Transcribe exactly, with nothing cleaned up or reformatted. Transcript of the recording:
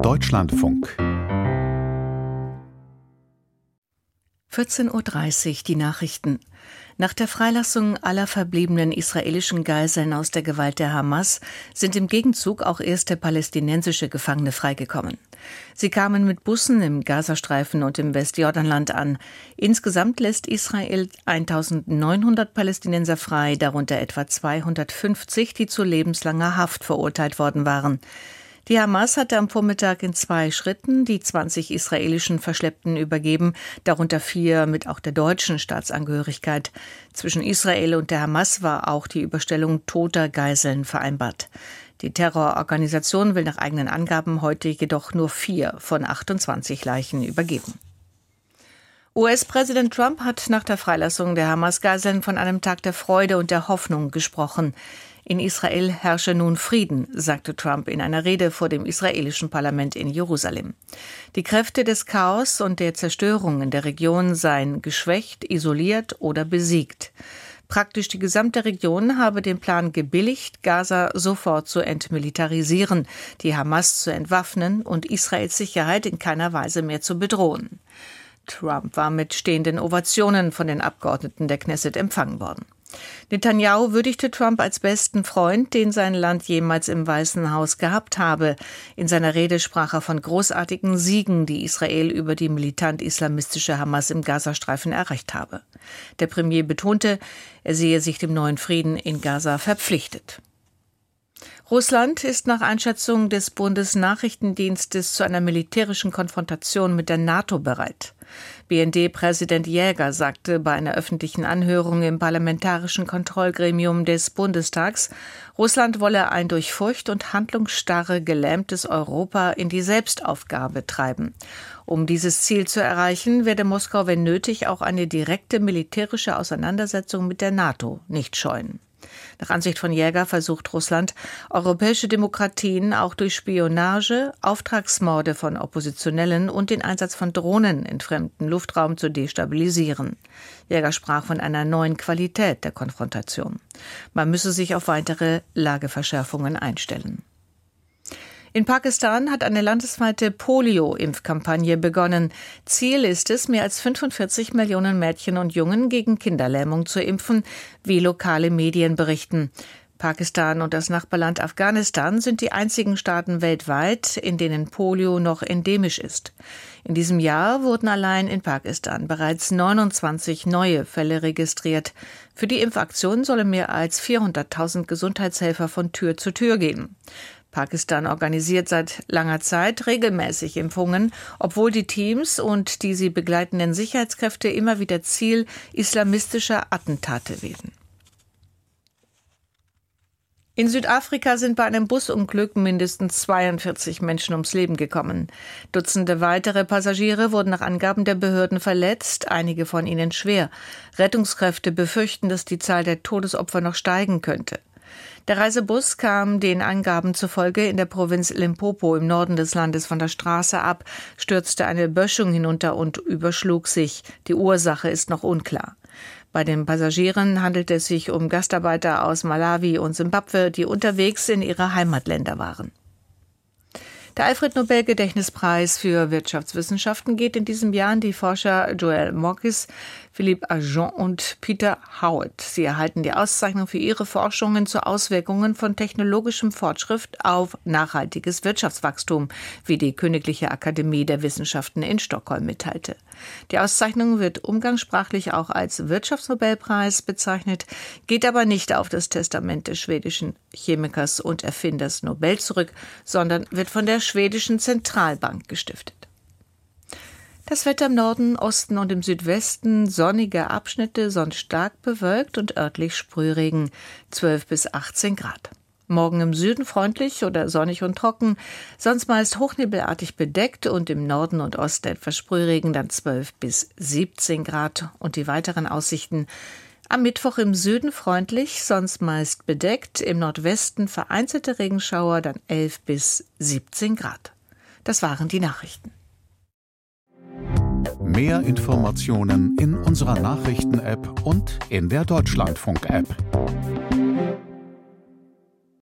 Deutschlandfunk. vierzehn Uhr dreißig, die Nachrichten. Nach der Freilassung aller verbliebenen israelischen Geiseln aus der Gewalt der Hamas sind im Gegenzug auch erste palästinensische Gefangene freigekommen. Sie kamen mit Bussen im Gazastreifen und im Westjordanland an. Insgesamt lässt Israel eintausendneunhundert Palästinenser frei, darunter etwa zweihundertfünfzig, die zu lebenslanger Haft verurteilt worden waren. Die Hamas hatte am Vormittag in zwei Schritten die zwanzig israelischen Verschleppten übergeben, darunter vier mit auch der deutschen Staatsangehörigkeit. Zwischen Israel und der Hamas war auch die Überstellung toter Geiseln vereinbart. Die Terrororganisation will nach eigenen Angaben heute jedoch nur vier von achtundzwanzig Leichen übergeben. U S-Präsident Trump hat nach der Freilassung der Hamas-Geiseln von einem Tag der Freude und der Hoffnung gesprochen. In Israel herrsche nun Frieden, sagte Trump in einer Rede vor dem israelischen Parlament in Jerusalem. Die Kräfte des Chaos und der Zerstörung in der Region seien geschwächt, isoliert oder besiegt. Praktisch die gesamte Region habe den Plan gebilligt, Gaza sofort zu entmilitarisieren, die Hamas zu entwaffnen und Israels Sicherheit in keiner Weise mehr zu bedrohen. Trump war mit stehenden Ovationen von den Abgeordneten der Knesset empfangen worden. Netanyahu würdigte Trump als besten Freund, den sein Land jemals im Weißen Haus gehabt habe. In seiner Rede sprach er von großartigen Siegen, die Israel über die militant-islamistische Hamas im Gazastreifen erreicht habe. Der Premier betonte, er sehe sich dem neuen Frieden in Gaza verpflichtet. Russland ist nach Einschätzung des Bundesnachrichtendienstes zu einer militärischen Konfrontation mit der NATO bereit. B N D-Präsident Jäger sagte bei einer öffentlichen Anhörung im Parlamentarischen Kontrollgremium des Bundestags, Russland wolle ein durch Furcht und Handlungsstarre gelähmtes Europa in die Selbstaufgabe treiben. Um dieses Ziel zu erreichen, werde Moskau, wenn nötig, auch eine direkte militärische Auseinandersetzung mit der NATO nicht scheuen. Nach Ansicht von Jäger versucht Russland, europäische Demokratien auch durch Spionage, Auftragsmorde von Oppositionellen und den Einsatz von Drohnen in fremden Luftraum zu destabilisieren. Jäger sprach von einer neuen Qualität der Konfrontation. Man müsse sich auf weitere Lageverschärfungen einstellen. In Pakistan hat eine landesweite Polio-Impfkampagne begonnen. Ziel ist es, mehr als fünfundvierzig Millionen Mädchen und Jungen gegen Kinderlähmung zu impfen, wie lokale Medien berichten. Pakistan und das Nachbarland Afghanistan sind die einzigen Staaten weltweit, in denen Polio noch endemisch ist. In diesem Jahr wurden allein in Pakistan bereits neunundzwanzig neue Fälle registriert. Für die Impfaktion sollen mehr als vierhunderttausend Gesundheitshelfer von Tür zu Tür gehen. Pakistan organisiert seit langer Zeit regelmäßig Impfungen, obwohl die Teams und die sie begleitenden Sicherheitskräfte immer wieder Ziel islamistischer Attentate werden. In Südafrika sind bei einem Busunglück mindestens zweiundvierzig Menschen ums Leben gekommen. Dutzende weitere Passagiere wurden nach Angaben der Behörden verletzt, einige von ihnen schwer. Rettungskräfte befürchten, dass die Zahl der Todesopfer noch steigen könnte. Der Reisebus kam den Angaben zufolge in der Provinz Limpopo im Norden des Landes von der Straße ab, stürzte eine Böschung hinunter und überschlug sich. Die Ursache ist noch unklar. Bei den Passagieren handelte es sich um Gastarbeiter aus Malawi und Simbabwe, die unterwegs in ihre Heimatländer waren. Der Alfred-Nobel-Gedächtnispreis für Wirtschaftswissenschaften geht in diesem Jahr an die Forscher Joël Morkis, Philippe Agent und Peter Howard. Sie erhalten die Auszeichnung für ihre Forschungen zu Auswirkungen von technologischem Fortschritt auf nachhaltiges Wirtschaftswachstum, wie die Königliche Akademie der Wissenschaften in Stockholm mitteilte. Die Auszeichnung wird umgangssprachlich auch als Wirtschaftsnobelpreis bezeichnet, geht aber nicht auf das Testament des schwedischen Chemikers und Erfinders Nobel zurück, sondern wird von der schwedischen Zentralbank gestiftet. Das Wetter im Norden, Osten und im Südwesten, sonnige Abschnitte, sonst stark bewölkt und örtlich Sprühregen, zwölf bis achtzehn Grad. Morgen im Süden freundlich oder sonnig und trocken, sonst meist hochnebelartig bedeckt und im Norden und Osten etwas Sprühregen, dann zwölf bis siebzehn Grad. Und die weiteren Aussichten: am Mittwoch im Süden freundlich, sonst meist bedeckt, im Nordwesten vereinzelte Regenschauer, dann elf bis siebzehn Grad. Das waren die Nachrichten. Mehr Informationen in unserer Nachrichten-App und in der Deutschlandfunk-App.